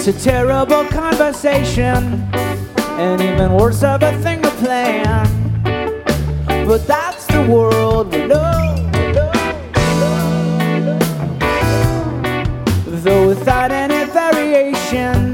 It's a terrible conversation, and even worse of a thing to plan. But that's the world